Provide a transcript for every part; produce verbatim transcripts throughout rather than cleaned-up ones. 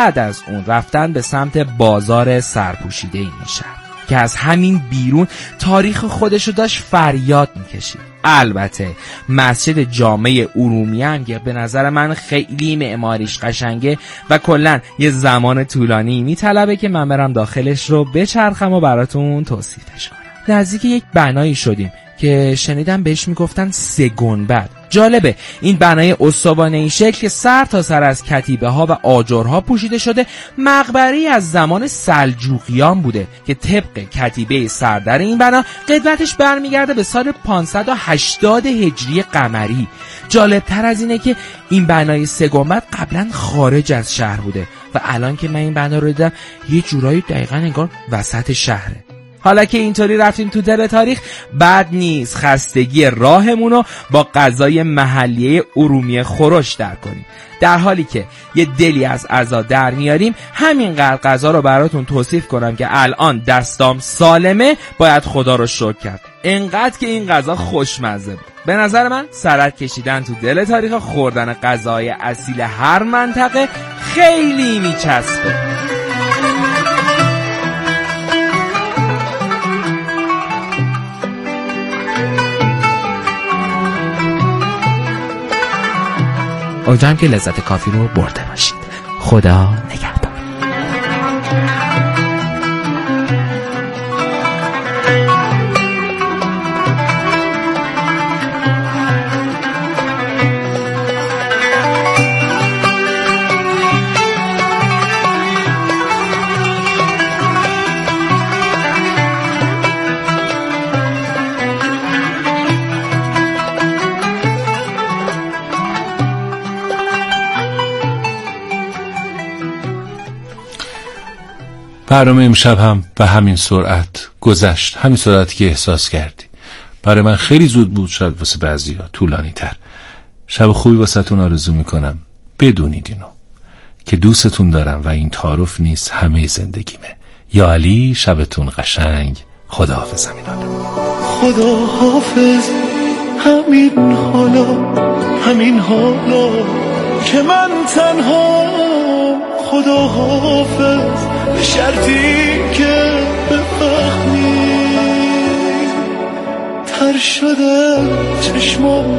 بعد از اون رفتن به سمت بازار سرپوشیده این شهر که از همین بیرون تاریخ خودشو داشت فریاد میکشید. البته مسجد جامع ارومیه هم که به نظر من خیلی معماریش قشنگه و کلن یه زمان طولانی میطلبه که من برم داخلش رو بچرخم و براتون توصیفش کنم. نزدیک یک بنایی شدیم که شنیدم بهش میگفتن سه گنبد. جالبه این بنای استوانه این شکل که سر تا سر از کتیبه ها و آجرها پوشیده شده مقبره‌ای از زمان سلجوقیان بوده که طبق کتیبه سردر این بنا قدمتش برمیگرده به سال پانصد و هشتاد هجری قمری. جالبتر از اینه که این بنای سه گنبد قبلا خارج از شهر بوده و الان که من این بنا رو دیدم یه جورایی دقیقاً انگار وسط شهره. حالا که اینطوری رفتیم تو دل تاریخ، بد نیست خستگی راهمونو با غذای محلیه ارومیه خورش در کنیم. در حالی که یه دلی از عزا در میاریم، همینقدر غذا رو براتون توصیف کنم که الان دستام سالمه، باید خدا رو شکر کرد. انقدر که این غذا خوشمزه بود. به نظر من سرک کشیدن تو دل تاریخ، خوردن غذای اصیل هر منطقه خیلی میچسبه. امیدوارم که لذت کافی رو برده باشید. خدا نگهدار. برنامه امشب هم به همین سرعت گذشت، همین سرعتی که احساس کردی. برای من خیلی زود بود، شاید واسه بعضیا طولانی تر. شب خوبی واسه تون آرزو میکنم. بدونید اینو که دوستتون دارم و این تعارف نیست همه زندگیمه. یا علی، شبتون قشنگ. خدا حافظ. همین حالا خدا حافظ. همین حالا همین حالا که من تنها. خدا حافظ به شرطی که بفهمی تر شده چشمام.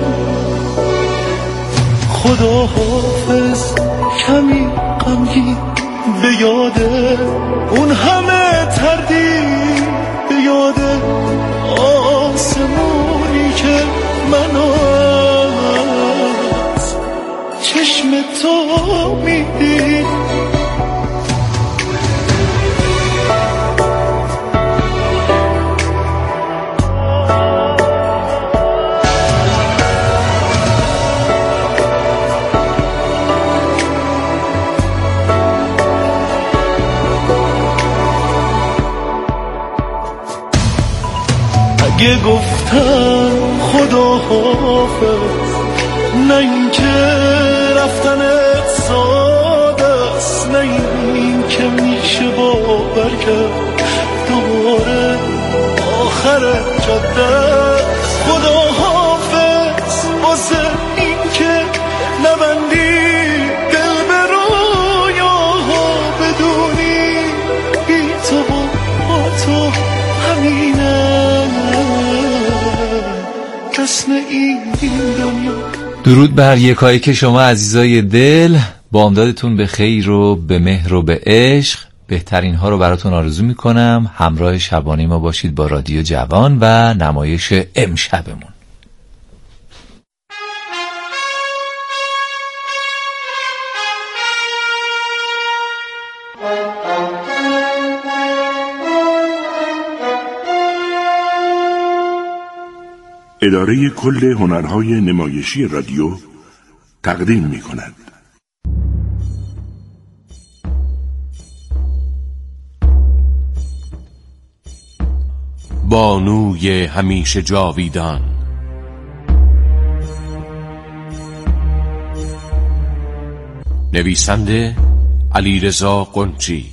خدا حافظ کمی غمگین به یاده اون همه تردید، به یاده آسمونی که من از چشم تو میدید. اگه گفتم خدا حافظ، نه این که رفتنت ساده است، نه این که میشه باور کرد دوباره آخر جاده است. خدا حافظ واسه این که نبندی دل به رویاها، بدونی بی تو با تو همینه حسن این دنیا. درود بر یکایی که شما عزیزای دل، بامدادتون به خیر و به مهر و به عشق. بهترین ها رو براتون آرزو میکنم. همراه شبانه ما باشید با رادیو جوان و نمایش امشبمون. اداره کل هنرهای نمایشی رادیو تقدیم می کند. بانوی همیشه جاویدان. نویسنده علیرضا قنچی.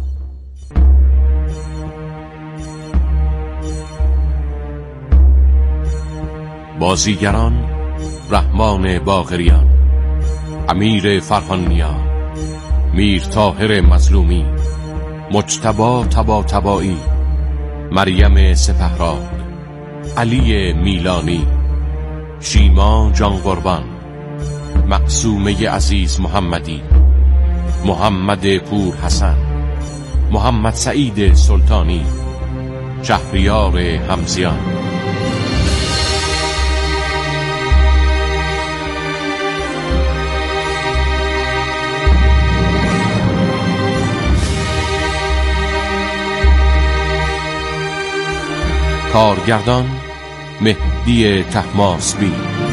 بازیگران: رحمان باقریان، امیر فرهانیا، میر طاهر مظلومی، مجتبی طباطبایی، مریم سپهراد، علی میلانی، شیما جان قربان، معصومه عزیز محمدی، محمد پور حسن، محمد سعید سلطانی، شهریار همزیان. کارگردان مهدی طهماسبی،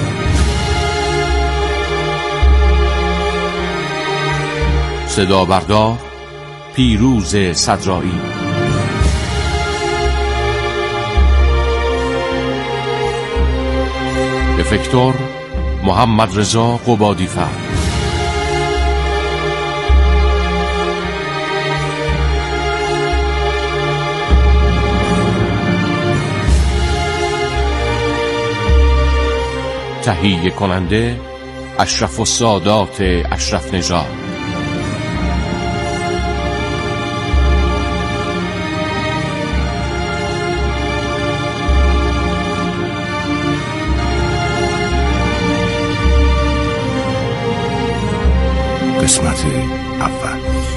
صدا بردار پیروز صدرایی، افکتور محمد رضا قبادی‌فر، تهیه کننده اشرف السادات اشرف نژاد. قسمت اول.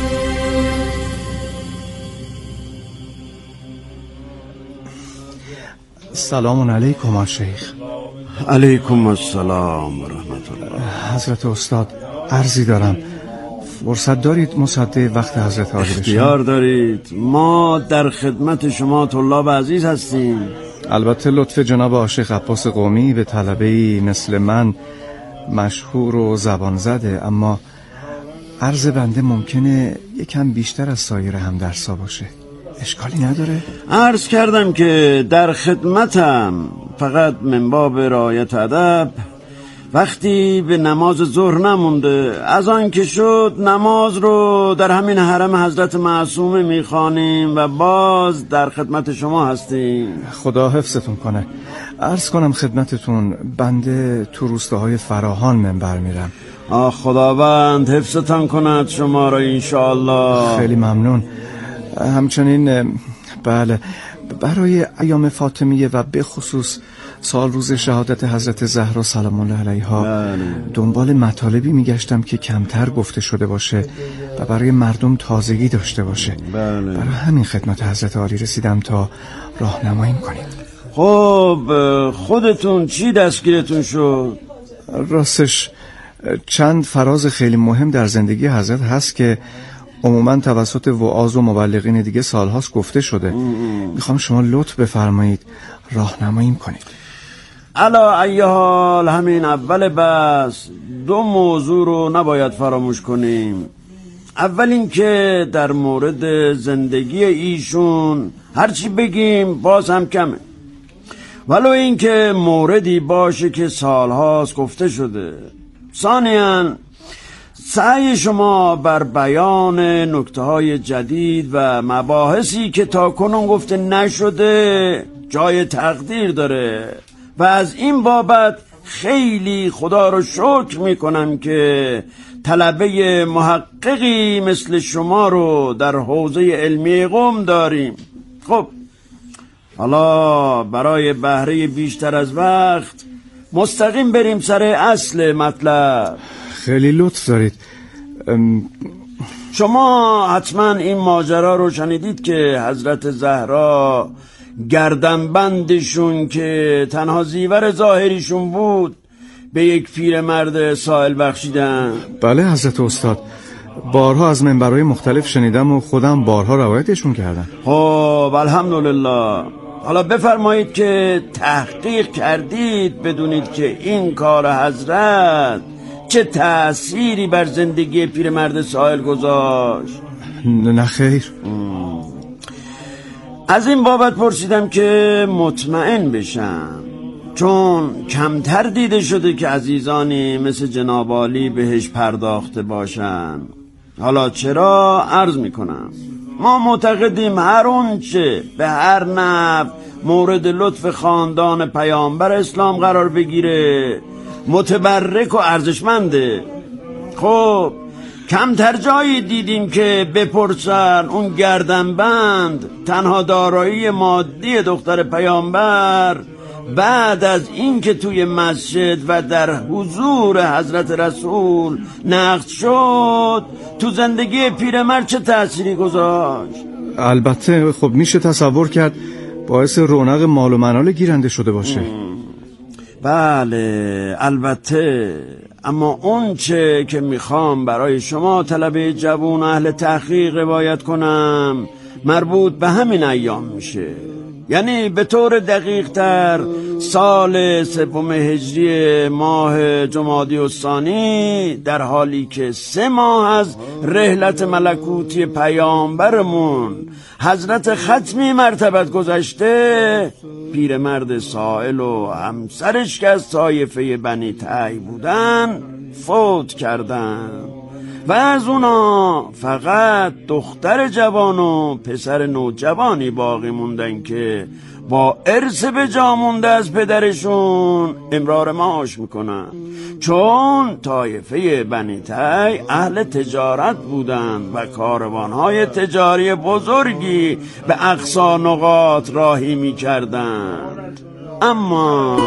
سلام علیکم شیخ. علیکم السلام و رحمت الله. حضرت استاد عرضی دارم، فرصت دارید مصدق وقت حضرت عالی بشم؟ اختیار دارید، ما در خدمت شما طلاب عزیز هستیم. البته لطف جناب عاشق عباس قومی به طلبه‌ای مثل من مشهور و زبان زده، اما عرض بنده ممکنه یکم بیشتر از سایر هم درسا باشه. اشکالی نداره؟ عرض کردم که در خدمتم، فقط من باب رعایت ادب وقتی به نماز ظهر نمونده، از آن که شد نماز رو در همین حرم حضرت معصومه میخوانیم و باز در خدمت شما هستیم. خدا حفظتون کنه. عرض کنم خدمتتون بنده تو روستاهای فراهان منبر میرم. آه خداوند حفظتان کند شما را انشاءالله. خیلی ممنون. همچنین بله برای ایام فاطمیه و به خصوص سال روز شهادت حضرت زهرا سلام الله علیها بله. دنبال مطالبی میگشتم که کمتر گفته شده باشه و برای مردم تازگی داشته باشه. بله. برای همین خدمت حضرت عالی رسیدم تا راهنماییم کنیم. خب خودتون چی دستگیرتون شد؟ راستش چند فراز خیلی مهم در زندگی حضرت هست که عموما توسط وعاظ و مبلغین دیگه سالهاست گفته شده. میخوام شما لطف بفرمایید راهنماییم کنید. علا ای حال همین اول بس دو موضوع رو نباید فراموش کنیم. اول این که در مورد زندگی ایشون هرچی بگیم باز هم کمه، ولو این که موردی باشه که سالهاست گفته شده. ثانیاً سعی شما بر بیان نکته‌های جدید و مباحثی که تاکنون گفته نشده جای تقدیر داره و از این بابت خیلی خدا رو شکر میکنم که طلبه محققی مثل شما رو در حوزه علمی قم داریم. خب حالا برای بهره بیشتر از وقت مستقیم بریم سر اصل مطلب. خیلی لطف دارید. ام... شما حتما این ماجرا رو شنیدید که حضرت زهرا گردنبندشون که تنها زیور ظاهریشون بود به یک پیرمرد سائل بخشیدن. بله حضرت استاد، بارها از منبرهای مختلف شنیدم و خودم بارها روایتشون کردم. خب الحمدلله. حالا بفرمایید که تحقیق کردید بدونید که این کار حضرت چه تأثیری بر زندگی پیرمرد سائل گذاشت؟ نه خیر. از این بابت پرسیدم که مطمئن بشم، چون کمتر دیده شده که عزیزانی مثل جناب عالی بهش پرداخته باشن. حالا چرا عرض میکنم، ما معتقدیم هر اونچه به هر نحو مورد لطف خاندان پیامبر اسلام قرار بگیره متبرک و ارزشمنده. خب کمتر جایی دیدیم که بپرسن اون گردنبند تنها دارایی مادی دختر پیامبر بعد از این که توی مسجد و در حضور حضرت رسول نقد شد تو زندگی پیرمرد چه تأثیری گذاشت؟ البته خب میشه تصور کرد باعث رونق مال و منال گیرنده شده باشه. بله البته، اما اون چه که میخوام برای شما طلبه جوون اهل تحقیق روایت کنم مربوط به همین ایام میشه. یعنی به طور دقیق تر سال سوم هجری ماه جمادی الثانی، در حالی که سه ماه از رحلت ملکوتی پیامبرمون حضرت ختمی مرتبت گذشته، پیرمرد سائل و همسرش که از طایفه بنی تی بودن فوت کردن و از اونا فقط دختر جوان و پسر نوجوانی باقی موندن که با ارث به جا مونده از پدرشون امرار معاش میکنن، چون طایفه بنی تی اهل تجارت بودن و کاروانهای تجاری بزرگی به اقصا نقاط راهی میکردن. اما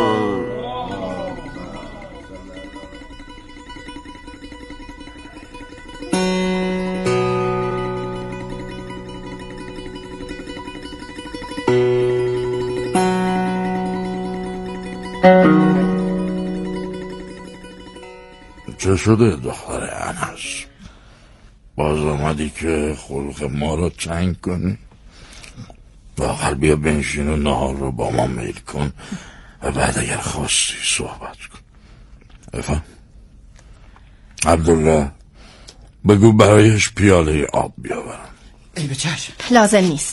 چه شده دختر انس؟ باز آمدی که خلق ما رو تنگ کنی؟ واقعا بیا بنشین و نهار رو با ما میل کن و بعد اگر خواستی صحبت کن. افهم عبدالله بگو برایش پیاله آب بیاورم. ای به چشم. لازم نیست.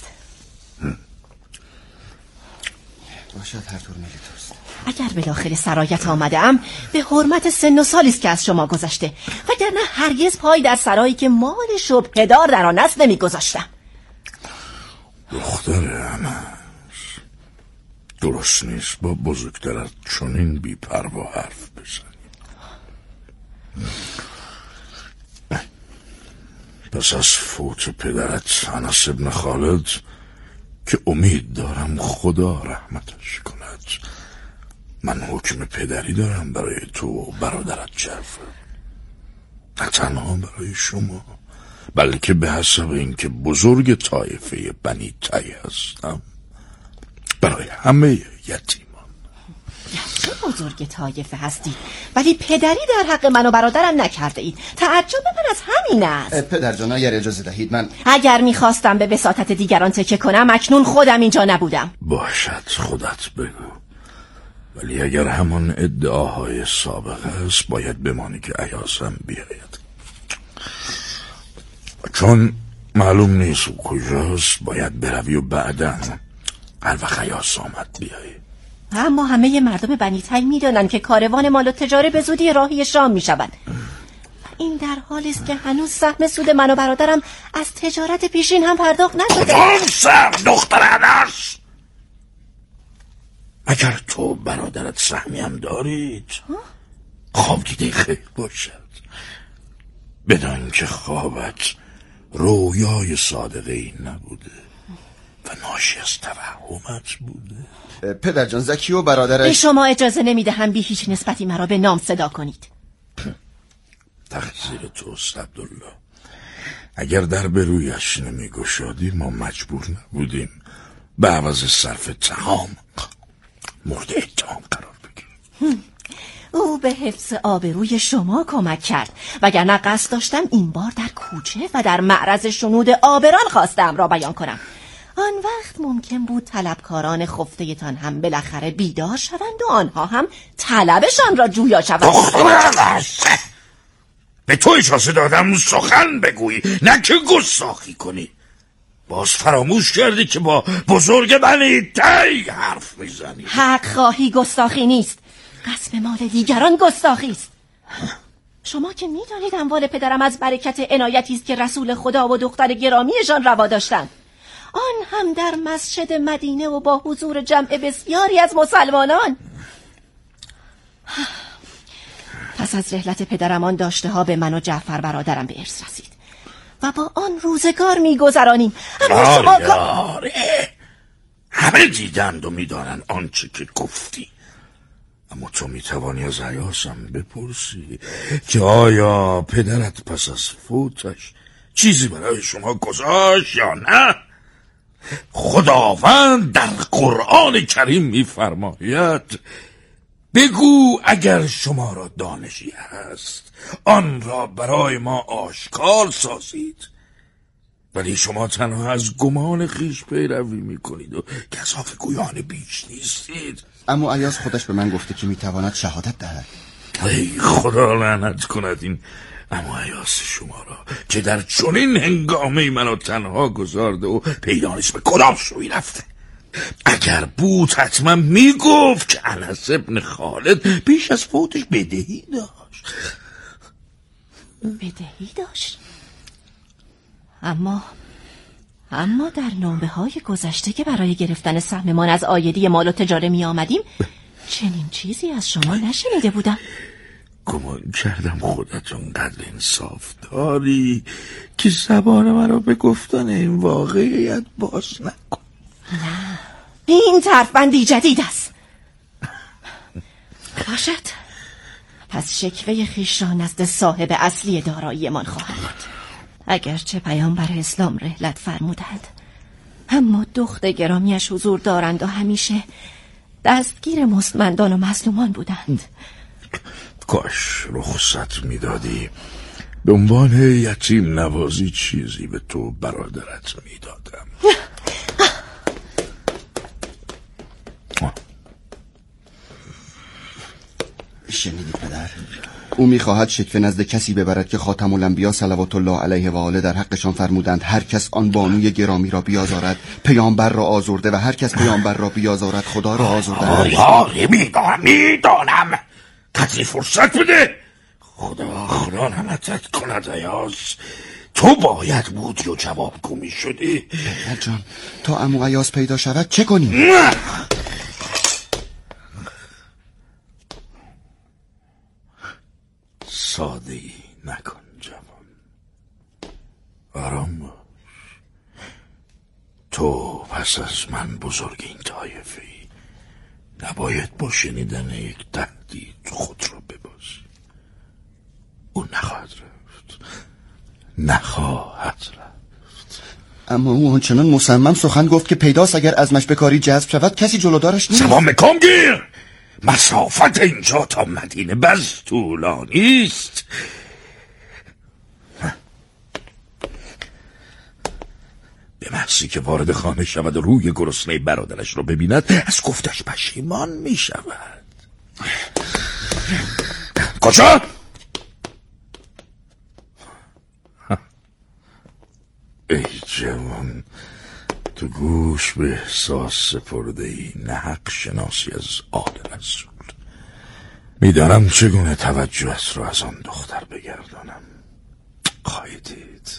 باشد هر طور میگه توست. اگر بالاخره سرایت آمده ام به حرمت سن و سالیست که از شما گذشته، وگرنه هرگز پای در سرایی که مالش و پدر در آن است نمی گذاشتم. دختر انس درست نیست با بزرگترت چنین بی پروا حرف بزنی. پس از فوت پدرت انس ابن خالد که امید دارم خدا رحمتش کند، من حکم پدری دارم برای تو و برادرت جعفر، نه تنها برای شما بلکه به حسب اینکه بزرگ طایفه بنی تی هستم برای همه یتیمان. گرچه بزرگ طایفه هستی ولی پدری در حق من و برادرم نکرده اید. تعجب من از همین است. پدر جان اگر اجازه دهید من اگر میخواستم به وساطت دیگران تکه کنم اکنون خودم اینجا نبودم. باشد خودت بگو، ولی اگر همان ادعاهای سابق است باید بمانی که ایاسم بیاید، چون معلوم نیست او کجاست. باید بروی و بعداً هر وقت ایاس آمد بیایی. اما همه مردم بنی تی میدانند که کاروان مال و تجاره به زودی راهی شام میشود. این در حالی است که هنوز سهم سود من و برادرم از تجارت پیشین هم پرداخت نشده. کدام سهم دختر انس؟ اگر تو برادرت سهمی هم دارید خواب دیده خیر باشد، بدان که خوابت رویای صادقه ای نبوده و ناشی از توهمت بوده. پدر جان زکی و برادرش به شما اجازه نمیدهم بی هیچ نسبتی مرا به نام صدا کنید. تقصیر توست عبدالله. اگر در به رویش نمی گشادی ما مجبور نبودیم به عوض صرف تهام مورد اتهام قرار بگیریم. او به حفظ آبروی شما کمک کرد، وگرنه قصد داشتم این بار در کوچه و در معرض شنود آبران خواستم را بیان کنم. آن وقت ممکن بود طلبکاران خفته تان هم بالاخره بیدار شوند و آنها هم طلبشان را جویا شوند. به تو اجازه دادم سخن بگویی نه که گستاخی کنی. باز فراموش کردی که با بزرگ بنی تی حرف میزنی. حق خواهی گستاخی نیست، قسم مال دیگران گستاخی است. شما که میدانید اموال پدرم از برکت عنایتی است که رسول خدا و دختر گرامیشان روا داشتند، آن هم در مسجد مدینه و با حضور جمع بسیاری از مسلمانان. پس از رحلت پدرم آن داشته ها به من و جعفر برادرم به ارث رسید و با آن روزگار میگذرانیم. اما شما آره همه دیدند و میدانند آنچه که گفتی، اما تو میتوانی از عیاسم بپرسی که آیا پدرت پس از فوتش چیزی برای شما گذاشت یا نه؟ خداوند در قرآن کریم میفرماید بگو اگر شما را دانشی هست آن را برای ما آشکار سازید، ولی شما تنها از گمان خیش پیروی میکنید و گزافه گویان بیش نیستید. اما عیاس خودش به من گفته که میتواند شهادت دهد. ای خدا لعنت کند این اما عیاس شما را که در چنین هنگامی منو تنها گذارده و پیدا نیست به کدام سوی رفته. اگر بود حتما میگفت که انس ابن خالد پیش از فوتش بدهی داشت. بدهی داشت؟ اما اما در نامه های گذشته که برای گرفتن سهممان از عایدی مال و تجاره می آمدیم چنین چیزی از شما نشنیده بودم. گمان کردم خودت اونقدر انصاف داری که زبان من رو به گفتن این واقعیت باز نکن. نه، این ترفندی جدید است. باشد، پس شکوه خویش را نزد صاحب اصلی دارایی من خواهم بود. اگرچه پیامبر اسلام رحلت فرمودند، اما دخت گرامیش حضور دارند و همیشه دستگیر مستمندان و مظلومان بودند. کاش رخصت میدادی به عنوان یتیم نوازی چیزی به تو برادرت میدادم. شنیدی پدر؟ او میخواهد شکوه نزد کسی ببرد که خاتم الانبیا صلوات الله علیه و آله در حقشان فرمودند هر کس آن بانوی گرامی را بیازارد پیامبر را آزرده و هر کس پیامبر را بیازارد خدا را آزرده. آره میدانم میدانم قدری فرصت بده. خدا خدا نمتت کند عیاس، تو باید بودی و جوابگو می شدی. پدر جان تا عمو عیاس پیدا شود چه کنیم؟ ساده‌ای نکن جوان، آرام باش. تو پس از من بزرگ این طایفه‌ای نباید با شنیدن یک تهدید خود را ببازی. او نخواهد رفت، نخواهد رفت. اما او آنچنان مصمم سخن گفت که پیداست اگر عزمش به کاری جذب شود کسی جلودارش نیست. زبان بکن گیر. مسافت اینجا تا مدینه بس طولانی است. به محضی که وارد خانه شود و روی گرسنه برادرش را ببیند از گفتش پشیمان می شود. کجا؟ ای جوان، تو گوش به احساس سپرده ای، نه حق شناسی از آل رسول. میدانم چگونه توجهت را از آن دختر بگردانم. خواهی دید.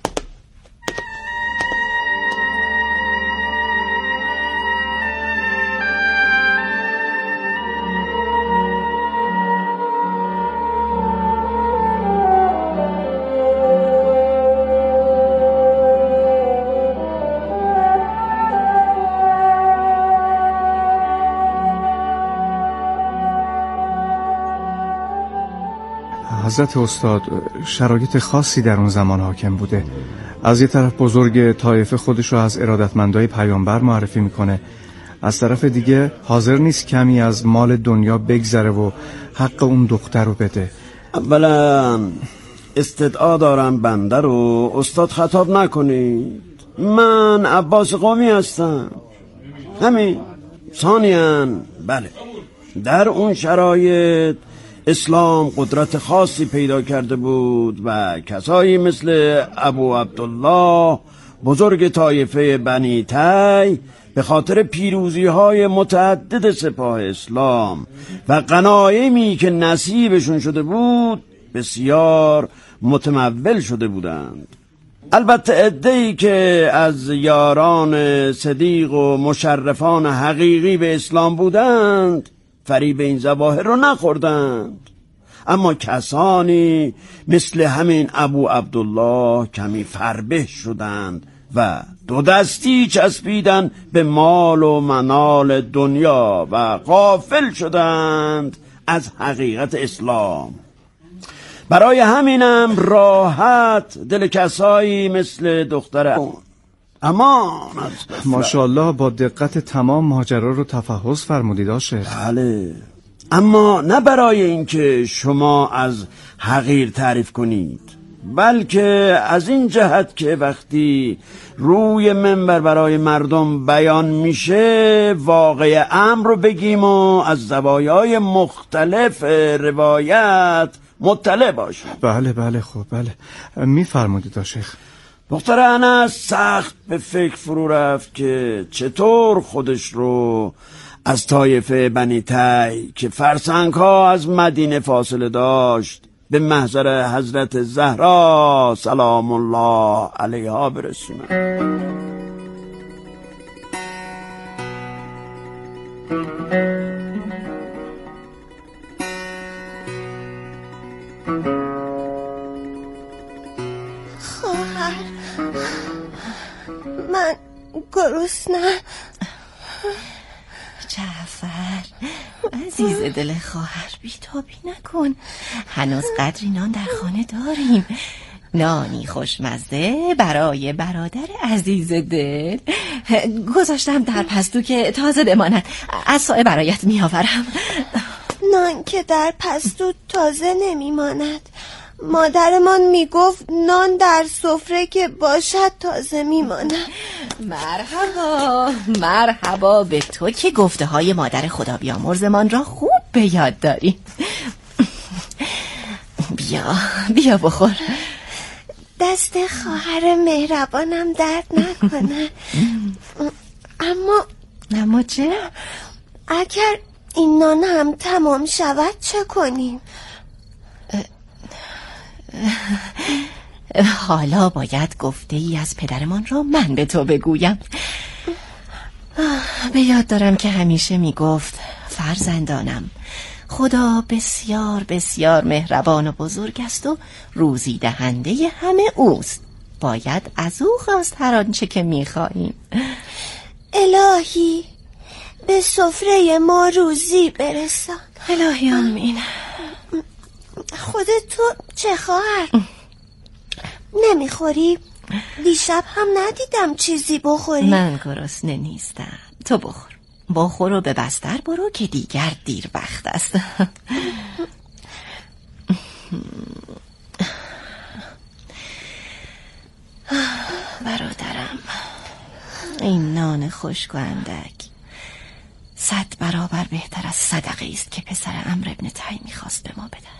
حضرت استاد، شرایط خاصی در اون زمان حاکم بوده. از یه طرف بزرگ طایفه خودش رو از ارادتمندای پیامبر معرفی میکنه، از طرف دیگه حاضر نیست کمی از مال دنیا بگذره و حق اون دختر رو بده. اولا استدعا دارم بنده رو استاد خطاب نکنید. من عباس قومی هستم، همین. ثانیاً بله، در اون شرایط اسلام قدرت خاصی پیدا کرده بود و کسایی مثل ابو عبدالله بزرگ طایفه بنی تی به خاطر پیروزی های متعدد سپاه اسلام و غنایمی که نصیبشون شده بود بسیار متمول شده بودند. البته عده‌ای که از یاران صدیق و مشرفان حقیقی به اسلام بودند فریب این ظواهر رو نخوردند، اما کسانی مثل همین ابو عبدالله کمی فربه شدند و دو دستی چسبیدن به مال و منال دنیا و غافل شدند از حقیقت اسلام. برای همینم راحت دل کسایی مثل دختر اون اما ماشاءالله با دقت تمام ماجرا رو تفحص فرمودید شیخ. بله، اما نه برای اینکه شما از حقیر تعریف کنید، بلکه از این جهت که وقتی روی منبر برای مردم بیان میشه واقع امر رو بگیم و از زوایای مختلف روایت مطلع باشیم. بله بله خب بله میفرمودید شیخ. دختر انس سخت به فکر فرو رفت که چطور خودش رو از طایفه بنی تی که فرسنگ ها از مدینه فاصله داشت به محضر حضرت زهرا سلام الله علیها برسونه. خواهر من گرسنه‌ام. جعفر عزیز دل خواهر بیتابی نکن، هنوز قدری نان در خانه داریم. نانی خوشمزه برای برادر عزیز دل گذاشتم در پستو که تازه بماند. از سایه برایت میآورم. نان که در پستو تازه نمیماند. مادرمان میگفت نان در سفره که باشد تازه میماند. مرحبا مرحبا به تو که گفته های مادر خدا بیامرزمان را خوب به یاد داری. بیا بیا بخور. دست خواهر مهربانم درد نکنه. اما اما چه؟ اگر این نان هم تمام شود چه کنیم؟ حالا باید گفته ای از پدرمان را من به تو بگویم. به یاد دارم که همیشه میگفت فرزندانم خدا بسیار بسیار مهربان و بزرگ است و روزی دهنده همه اوست. باید از او خواست هر آنچه که میخواهیم. الهی به سفره ما روزی برسان. الهی آمین. خودت تو چه خواهر؟ نمیخوری؟ دیشب هم ندیدم چیزی بخوری. من گرسنه نیستم، تو بخور. بخور و به بستر برو که دیگر دیر وقت است. برادرم، این نان خشک و اندک صد برابر بهتر از صدقه است که پسر عمرو ابن تی میخواست به ما بدهد.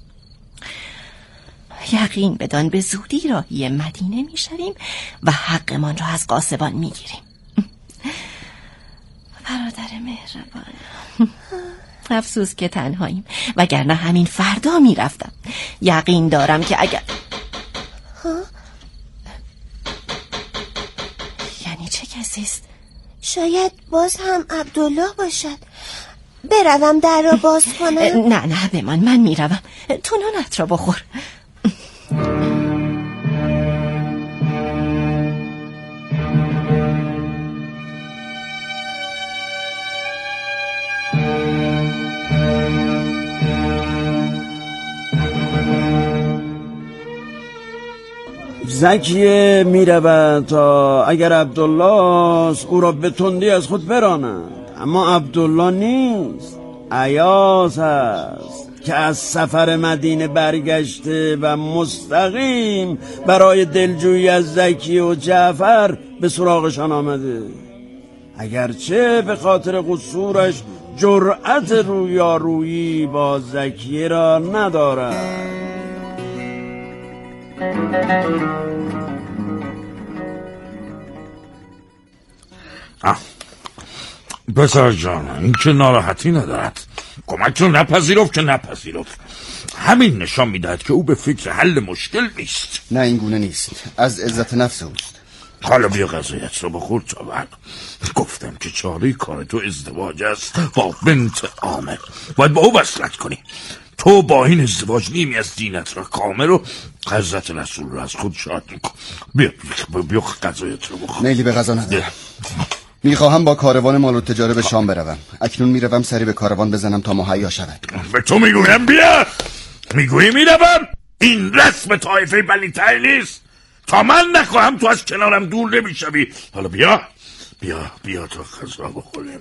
یقین بدان به زودی راهی مدینه میشویم و حقمان را از غاصبان میگیریم. برادر مهربان، افسوس که تنهاییم، وگرنه همین فردا میرفتم. یقین دارم که اگر ها؟ یعنی چه کسی است؟ شاید باز هم عبدالله باشد. بروم در را باز کنم؟ نه نه بمان، من میروم. تو نانت را بخور. زکیه می رود تا اگر عبدالله است او را به تندی از خود براند، اما عبدالله نیست، ایاس است که از سفر مدینه برگشته و مستقیم برای دلجویی از زکیه و جعفر به سراغشان آمده. اگرچه به خاطر قصورش جرأت رویارویی با زکیه را ندارد. آه. پسر جان، این که ناراحتی ندارد. کمک رو نپذیرفت که نپذیرفت. همین نشان میدهد که او به فکر حل مشکل نیست. نه این گونه نیست، از عزت نفس اوست. حالا بیا غذایت رو بخور تا بعد. گفتم که چاره کار تو ازدواج است با بنت عامر، باید با او وصلت کنی. تو با این ازدواج نیمی از دینت را کامل و حضرت رسول را از خود شاد میکن. بیا بیا, بیا غذایت رو بخور. میلی به غذا ندارم. میخواهم با کاروان مال و تجاره به شام بروم. اکنون میروم سری به کاروان بزنم تا مهیا شود. به تو میگویم بیا. میگویی میروم. این رسم طایفه بنی تای نیست. تا من نخواهم تو از کنارم دور نمیشوی. حالا بیا بیا بیا تا غذا بخوریم.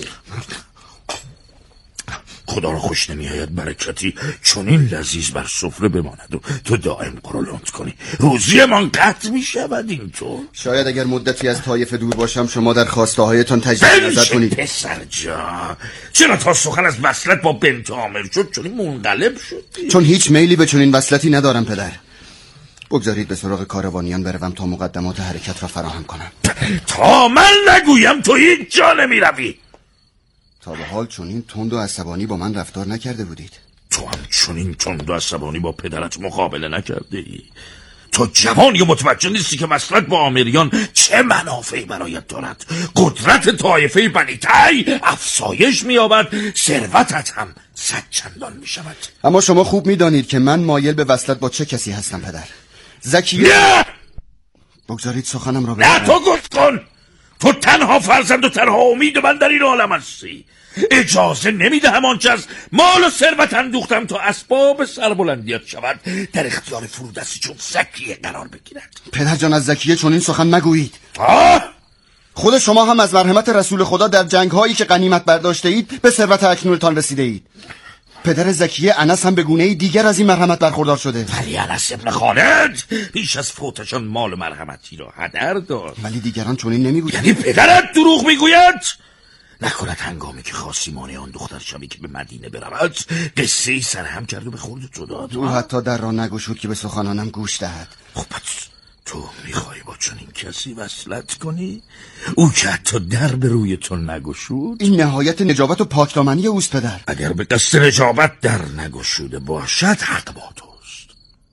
خدا را خوش نمیآید برکتی چون این لذیذ بر سفره بماند و تو دائم قرولند کنی. روزی من قطع می شود اینطور. شاید اگر مدتی از طایفه دور باشم شما در خواسته هایتان تجدید نظر کنید. پسر جان چرا تا سخن از وصلت با بنت عامر شد چون این منقلب شدی؟ چون هیچ میلی به چنین وصلتی ندارم پدر. بگذارید به سراغ کاروانیان بروم تا مقدمات حرکت را فراهم کنم. تا من نگویم تو هیچ جا نمی روی. تا به حال چنین تند و عصبانی با من رفتار نکرده بودید. تو هم چنین تند و عصبانی با پدرت مقابله نکرده ای. تو جوانی و متوجه نیستی که وصلت با آمریان چه منافعی برایت دارد. قدرت طایفه بنی تای افزایش می‌یابد، ثروتت هم صد چندان می‌شود. اما شما خوب می‌دانید که من مایل به وصلت با چه کسی هستم پدر. زکیه. نه! بگذارید سخنم را بگم. نه تو گوش کن. تو تنها فرزند و تنها امید من در این عالم هستی. اجازه نمیدهم آنچه از مال و ثروت اندوختم تا اسباب سربلندیت شود در اختیار فرودستی چون زکیه قرار بگیرد. پدر جان از زکیه چون این سخن مگویید. آه؟ خود شما هم از مرحمت رسول خدا در جنگ هایی که غنیمت برداشته اید به ثروت اکنونتان رسیده اید. پدر زکیه انس هم به گونه‌ای دیگر از این مرحمت برخوردار شده. ولی انس ابن خالد پیش از فوتشان مال و مرحمتی را هدر داد. ولی دیگران چنین نمیگویند. یعنی پدرت دروغ میگوید؟ نکند هنگامی که خواستی مانع آن دختر شوی که به مدینه برود قصه ای سرهم کرد و به خورد تو داد. او حتی در را نگشود که به سخنانم گوش دهد. خب پس تو میخوای با چنین کسی وصلت کنی؟ او که حتی در به روی تو نگشود؟ این نهایت نجابت و پاکدامنی اوست پدر. اگر به قصد نجابت در نگشوده باشد حق با توست.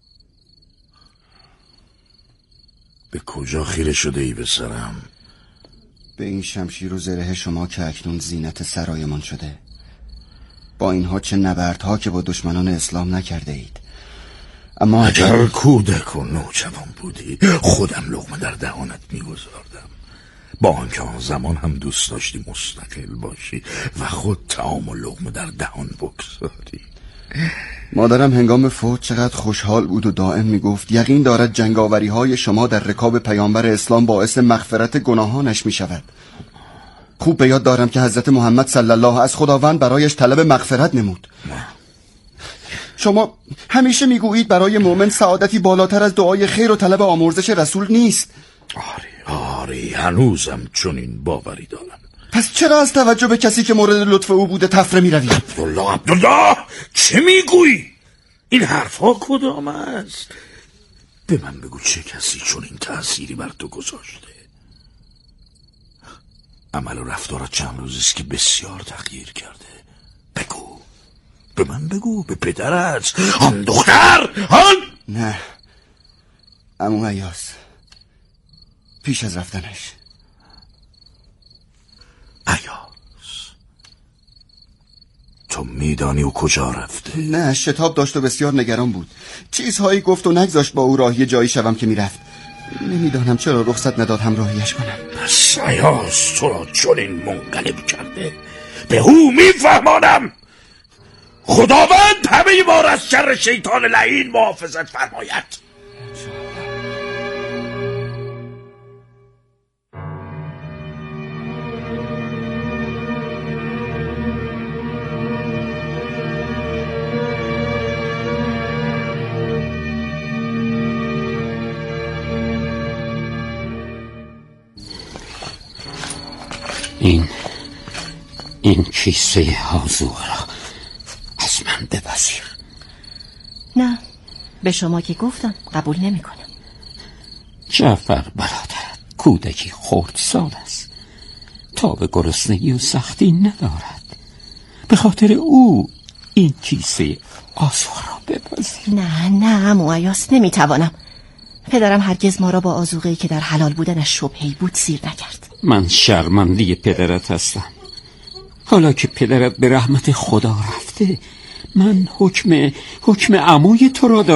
به کجا خیره شده ای پسرم؟ به این شمشیر و زره شما که اکنون زینت سرایمان شده. با اینها چه نبردها که با دشمنان اسلام نکرده اید. اما اگر کودک و نوجوان بودی خودم لقمه در دهانت میگذاردم، با آنکه آن زمان هم دوست داشتی مستقل باشی و خود طعام و لقمه در دهان بگذاری. مادرم هنگام فوت چقدر خوشحال بود و دائم میگفت یقین دارد جنگاوری های شما در رکاب پیامبر اسلام باعث مغفرت گناهانش میشود. خوب به یاد دارم که حضرت محمد صلی الله از خداوند برایش طلب مغفرت نمود. شما همیشه میگویید برای مؤمن سعادتی بالاتر از دعای خیر و طلب آمرزش رسول نیست. آری آری هنوزم چنین باوری دارم. پس چرا از توجه به کسی که مورد لطف او بوده تفره میروی؟ عبدالله عبدالله چه میگویی؟ این حرفها کدام است؟ به من بگو چه کسی چنین تأثیری بر تو گذاشته؟ عمل و رفتارت چند روزی است که بسیار تغییر کرده. بگو به من بگو، به پدرت، آن دختر آن. نه عمو ایاس پیش از رفتنش. ایاس تو میدانی او کجا رفته؟ نه شتاب داشت و بسیار نگران بود. چیزهایی گفت و نگذاشت با او راهی جایی شوم که میرفت. نمیدانم چرا رخصت نداد همراهیش کنم. پس ایاس تو را چنین منقلب کرده به او میفهمانم. خداوند همه ما را از شر شیطان لعین محافظت فرماید. این این کیسه آذوقه را از من بپذیر. نه به شما که گفتم قبول نمی کنم. جعفر برادر کودکی خردسال است، تا به گرسنگی و سختی ندارد. به خاطر او این کیسه آذوقه را بپذیر. نه نه عمو ایاس نمیتوانم. پدرم هرگز ما را با آذوقه‌ای که در حلال بودنش شبهه‌ای بود سیر نکرد. من شرمنده پدرت هستم. حالا که پدرت به رحمت خدا رفته من حکم حکم عموی تو را دارم.